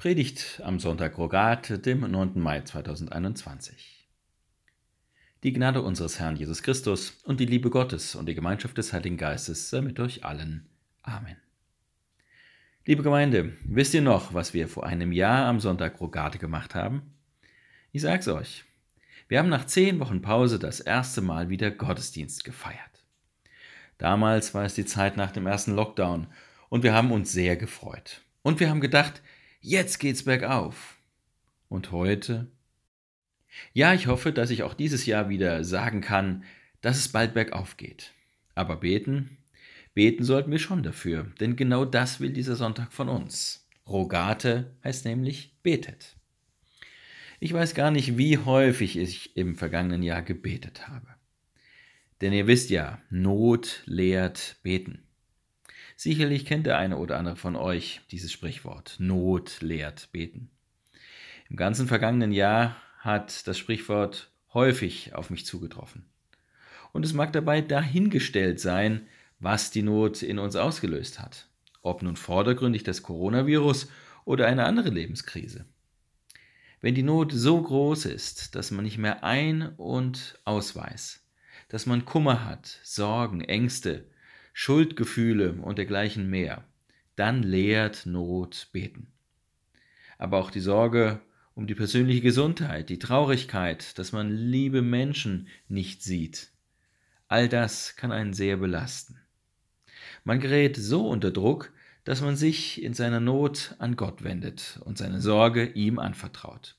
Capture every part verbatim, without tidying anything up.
Predigt am Sonntag Rogate, dem neunten Mai zweitausendeinundzwanzig. Die Gnade unseres Herrn Jesus Christus und die Liebe Gottes und die Gemeinschaft des Heiligen Geistes sei mit euch allen. Amen. Liebe Gemeinde, wisst ihr noch, was wir vor einem Jahr am Sonntag Rogate gemacht haben? Ich sag's euch. Wir haben nach zehn Wochen Pause das erste Mal wieder Gottesdienst gefeiert. Damals war es die Zeit nach dem ersten Lockdown und wir haben uns sehr gefreut. Und wir haben gedacht, jetzt geht's bergauf. Und heute? Ja, ich hoffe, dass ich auch dieses Jahr wieder sagen kann, dass es bald bergauf geht. Aber beten? Beten sollten wir schon dafür, denn genau das will dieser Sonntag von uns. Rogate heißt nämlich betet. Ich weiß gar nicht, wie häufig ich im vergangenen Jahr gebetet habe. Denn ihr wisst ja, Not lehrt beten. Sicherlich kennt der eine oder andere von euch dieses Sprichwort, Not lehrt beten. Im ganzen vergangenen Jahr hat das Sprichwort häufig auf mich zugetroffen. Und es mag dabei dahingestellt sein, was die Not in uns ausgelöst hat. Ob nun vordergründig das Coronavirus oder eine andere Lebenskrise. Wenn die Not so groß ist, dass man nicht mehr ein- und aus weiß, dass man Kummer hat, Sorgen, Ängste, Schuldgefühle und dergleichen mehr, dann lehrt Not beten. Aber auch die Sorge um die persönliche Gesundheit, die Traurigkeit, dass man liebe Menschen nicht sieht, all das kann einen sehr belasten. Man gerät so unter Druck, dass man sich in seiner Not an Gott wendet und seine Sorge ihm anvertraut.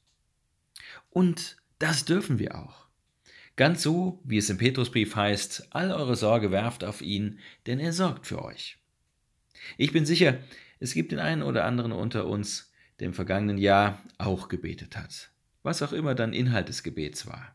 Und das dürfen wir auch. Ganz so, wie es im Petrusbrief heißt, all eure Sorge werft auf ihn, denn er sorgt für euch. Ich bin sicher, es gibt den einen oder anderen unter uns, der im vergangenen Jahr auch gebetet hat, was auch immer dann Inhalt des Gebets war.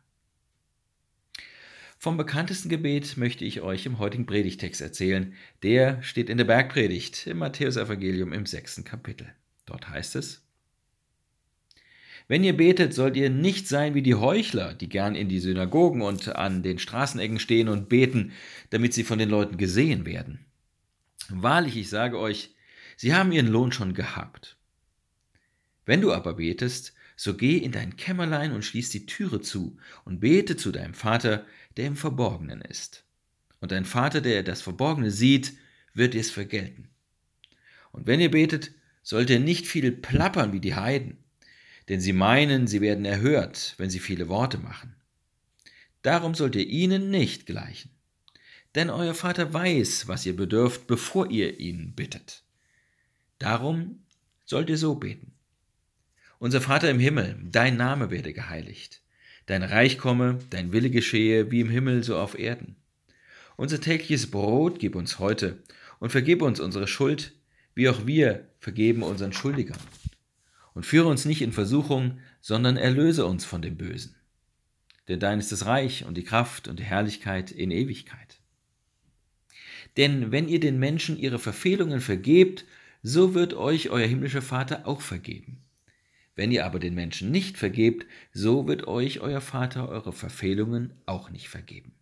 Vom bekanntesten Gebet möchte ich euch im heutigen Predigtext erzählen. Der steht in der Bergpredigt im Matthäusevangelium im sechsten Kapitel. Dort heißt es: Wenn ihr betet, sollt ihr nicht sein wie die Heuchler, die gern in die Synagogen und an den Straßenecken stehen und beten, damit sie von den Leuten gesehen werden. Wahrlich, ich sage euch, sie haben ihren Lohn schon gehabt. Wenn du aber betest, so geh in dein Kämmerlein und schließ die Türe zu und bete zu deinem Vater, der im Verborgenen ist. Und dein Vater, der das Verborgene sieht, wird dir es vergelten. Und wenn ihr betet, sollt ihr nicht viel plappern wie die Heiden, denn sie meinen, sie werden erhört, wenn sie viele Worte machen. Darum sollt ihr ihnen nicht gleichen. Denn euer Vater weiß, was ihr bedürft, bevor ihr ihn bittet. Darum sollt ihr so beten. Unser Vater im Himmel, dein Name werde geheiligt. Dein Reich komme, dein Wille geschehe, wie im Himmel so auf Erden. Unser tägliches Brot gib uns heute und vergib uns unsere Schuld, wie auch wir vergeben unseren Schuldigern. Und führe uns nicht in Versuchung, sondern erlöse uns von dem Bösen. Denn dein ist das Reich und die Kraft und die Herrlichkeit in Ewigkeit. Denn wenn ihr den Menschen ihre Verfehlungen vergebt, so wird euch euer himmlischer Vater auch vergeben. Wenn ihr aber den Menschen nicht vergebt, so wird euch euer Vater eure Verfehlungen auch nicht vergeben.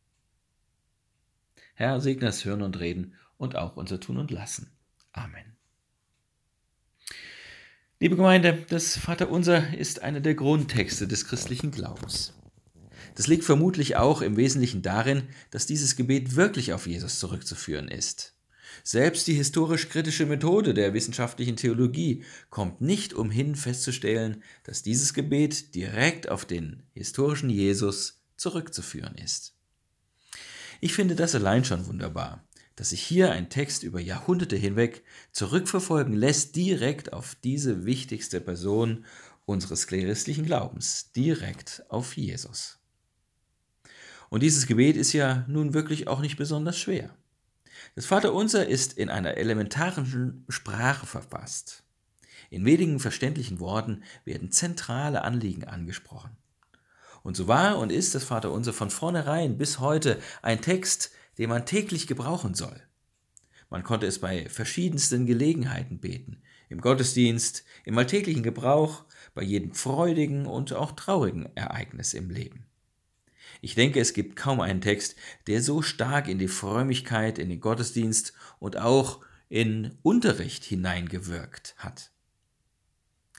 Herr, segne das Hören und Reden und auch unser Tun und Lassen. Amen. Liebe Gemeinde, das Vaterunser ist einer der Grundtexte des christlichen Glaubens. Das liegt vermutlich auch im Wesentlichen darin, dass dieses Gebet wirklich auf Jesus zurückzuführen ist. Selbst die historisch-kritische Methode der wissenschaftlichen Theologie kommt nicht umhin festzustellen, dass dieses Gebet direkt auf den historischen Jesus zurückzuführen ist. Ich finde das allein schon wunderbar, dass sich hier ein Text über Jahrhunderte hinweg zurückverfolgen lässt, direkt auf diese wichtigste Person unseres christlichen Glaubens, direkt auf Jesus. Und dieses Gebet ist ja nun wirklich auch nicht besonders schwer. Das Vaterunser ist in einer elementaren Sprache verfasst. In wenigen verständlichen Worten werden zentrale Anliegen angesprochen. Und so war und ist das Vaterunser von vornherein bis heute ein Text, den man täglich gebrauchen soll. Man konnte es bei verschiedensten Gelegenheiten beten, im Gottesdienst, im alltäglichen Gebrauch, bei jedem freudigen und auch traurigen Ereignis im Leben. Ich denke, es gibt kaum einen Text, der so stark in die Frömmigkeit, in den Gottesdienst und auch in Unterricht hineingewirkt hat.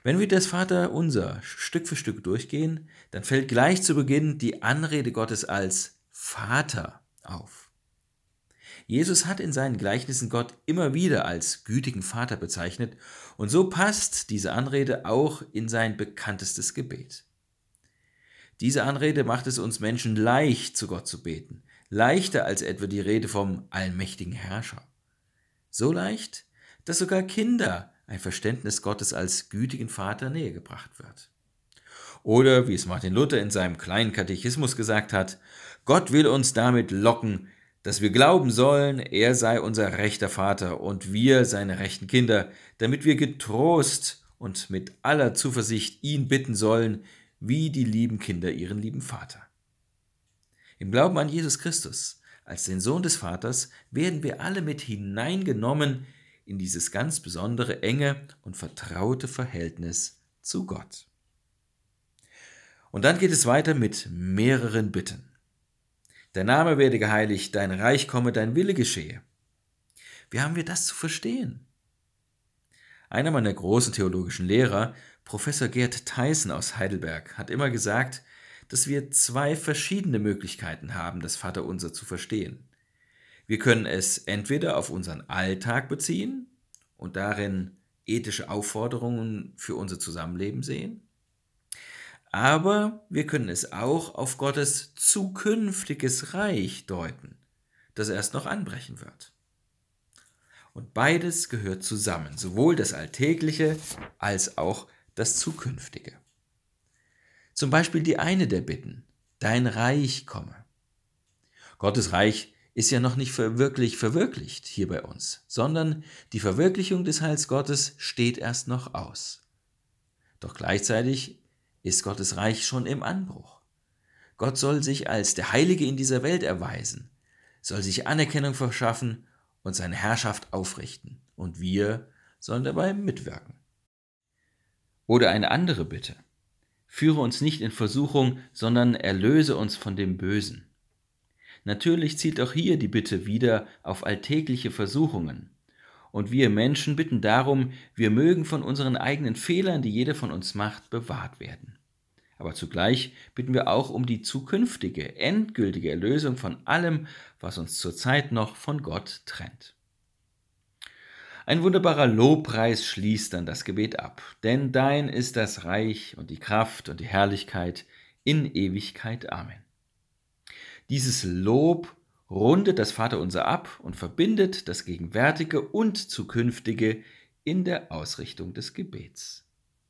Wenn wir das Vaterunser Stück für Stück durchgehen, dann fällt gleich zu Beginn die Anrede Gottes als Vater auf. Jesus hat in seinen Gleichnissen Gott immer wieder als gütigen Vater bezeichnet und so passt diese Anrede auch in sein bekanntestes Gebet. Diese Anrede macht es uns Menschen leicht, zu Gott zu beten, leichter als etwa die Rede vom allmächtigen Herrscher. So leicht, dass sogar Kinder ein Verständnis Gottes als gütigen Vater nähergebracht wird. Oder, wie es Martin Luther in seinem kleinen Katechismus gesagt hat, Gott will uns damit locken, dass wir glauben sollen, er sei unser rechter Vater und wir seine rechten Kinder, damit wir getrost und mit aller Zuversicht ihn bitten sollen, wie die lieben Kinder ihren lieben Vater. Im Glauben an Jesus Christus, als den Sohn des Vaters, werden wir alle mit hineingenommen in dieses ganz besondere, enge und vertraute Verhältnis zu Gott. Und dann geht es weiter mit mehreren Bitten. Dein Name werde geheiligt, dein Reich komme, dein Wille geschehe. Wie haben wir das zu verstehen? Einer meiner großen theologischen Lehrer, Professor Gerd Theissen aus Heidelberg, hat immer gesagt, dass wir zwei verschiedene Möglichkeiten haben, das Vaterunser zu verstehen. Wir können es entweder auf unseren Alltag beziehen und darin ethische Aufforderungen für unser Zusammenleben sehen, aber wir können es auch auf Gottes zukünftiges Reich deuten, das erst noch anbrechen wird. Und beides gehört zusammen, sowohl das Alltägliche als auch das Zukünftige. Zum Beispiel die eine der Bitten, dein Reich komme. Gottes Reich ist ja noch nicht wirklich verwirklicht hier bei uns, sondern die Verwirklichung des Heils Gottes steht erst noch aus. Doch gleichzeitig ist Gottes Reich schon im Anbruch. Gott soll sich als der Heilige in dieser Welt erweisen, soll sich Anerkennung verschaffen und seine Herrschaft aufrichten. Und wir sollen dabei mitwirken. Oder eine andere Bitte. Führe uns nicht in Versuchung, sondern erlöse uns von dem Bösen. Natürlich zielt auch hier die Bitte wieder auf alltägliche Versuchungen. Und wir Menschen bitten darum, wir mögen von unseren eigenen Fehlern, die jeder von uns macht, bewahrt werden. Aber zugleich bitten wir auch um die zukünftige, endgültige Erlösung von allem, was uns zurzeit noch von Gott trennt. Ein wunderbarer Lobpreis schließt dann das Gebet ab, denn dein ist das Reich und die Kraft und die Herrlichkeit in Ewigkeit. Amen. Dieses Lob rundet das Vaterunser ab und verbindet das Gegenwärtige und Zukünftige in der Ausrichtung des Gebets.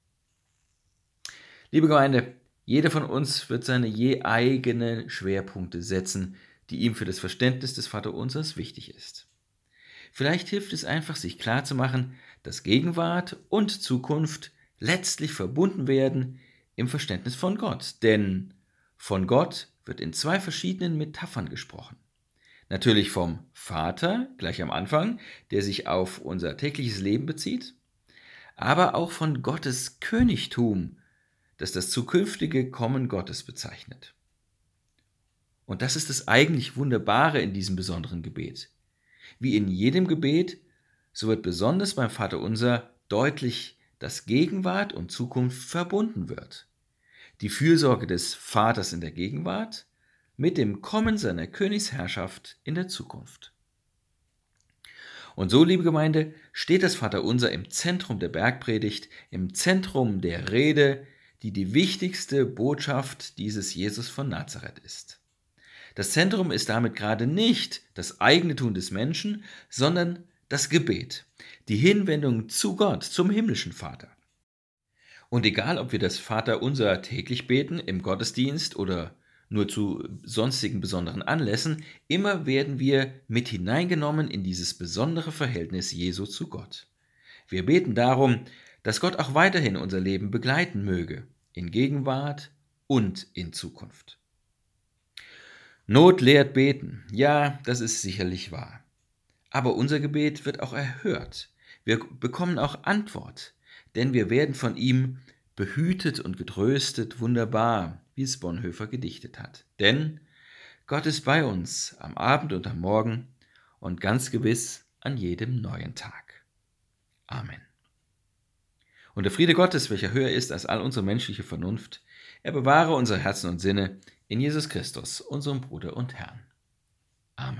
Liebe Gemeinde, jeder von uns wird seine je eigenen Schwerpunkte setzen, die ihm für das Verständnis des Vaterunsers wichtig ist. Vielleicht hilft es einfach, sich klarzumachen, dass Gegenwart und Zukunft letztlich verbunden werden im Verständnis von Gott, denn von Gott wird in zwei verschiedenen Metaphern gesprochen. Natürlich vom Vater, gleich am Anfang, der sich auf unser tägliches Leben bezieht, aber auch von Gottes Königtum, das das zukünftige Kommen Gottes bezeichnet. Und das ist das eigentlich Wunderbare in diesem besonderen Gebet. Wie in jedem Gebet, so wird besonders beim Vaterunser deutlich, dass Gegenwart und Zukunft verbunden wird. Die Fürsorge des Vaters in der Gegenwart mit dem Kommen seiner Königsherrschaft in der Zukunft. Und so, liebe Gemeinde, steht das Vaterunser im Zentrum der Bergpredigt, im Zentrum der Rede, die die wichtigste Botschaft dieses Jesus von Nazareth ist. Das Zentrum ist damit gerade nicht das eigene Tun des Menschen, sondern das Gebet, die Hinwendung zu Gott, zum himmlischen Vater. Und egal, ob wir das Vaterunser täglich beten, im Gottesdienst oder nur zu sonstigen besonderen Anlässen, immer werden wir mit hineingenommen in dieses besondere Verhältnis Jesu zu Gott. Wir beten darum, dass Gott auch weiterhin unser Leben begleiten möge, in Gegenwart und in Zukunft. Not lehrt beten, ja, das ist sicherlich wahr. Aber unser Gebet wird auch erhört. Wir bekommen auch Antwort, denn wir werden von ihm behütet und getröstet, wunderbar, wie es Bonhoeffer gedichtet hat. Denn Gott ist bei uns am Abend und am Morgen und ganz gewiss an jedem neuen Tag. Amen. Und der Friede Gottes, welcher höher ist als all unsere menschliche Vernunft, er bewahre unsere Herzen und Sinne in Jesus Christus, unserem Bruder und Herrn. Amen.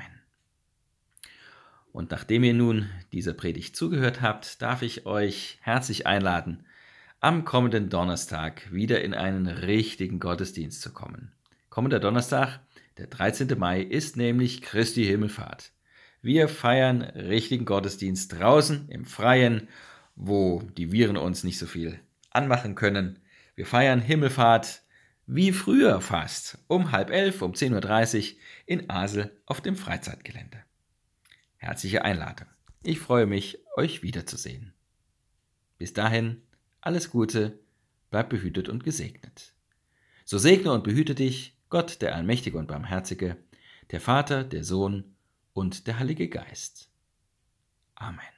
Und nachdem ihr nun dieser Predigt zugehört habt, darf ich euch herzlich einladen, am kommenden Donnerstag wieder in einen richtigen Gottesdienst zu kommen. Kommender Donnerstag, der dreizehnten Mai, ist nämlich Christi Himmelfahrt. Wir feiern richtigen Gottesdienst draußen im Freien, wo die Viren uns nicht so viel anmachen können. Wir feiern Himmelfahrt wie früher fast, um halb elf, um zehn Uhr dreißig in Asel auf dem Freizeitgelände. Herzliche Einladung. Ich freue mich, euch wiederzusehen. Bis dahin, alles Gute, bleib behütet und gesegnet. So segne und behüte dich Gott, der Allmächtige und Barmherzige, der Vater, der Sohn und der Heilige Geist. Amen.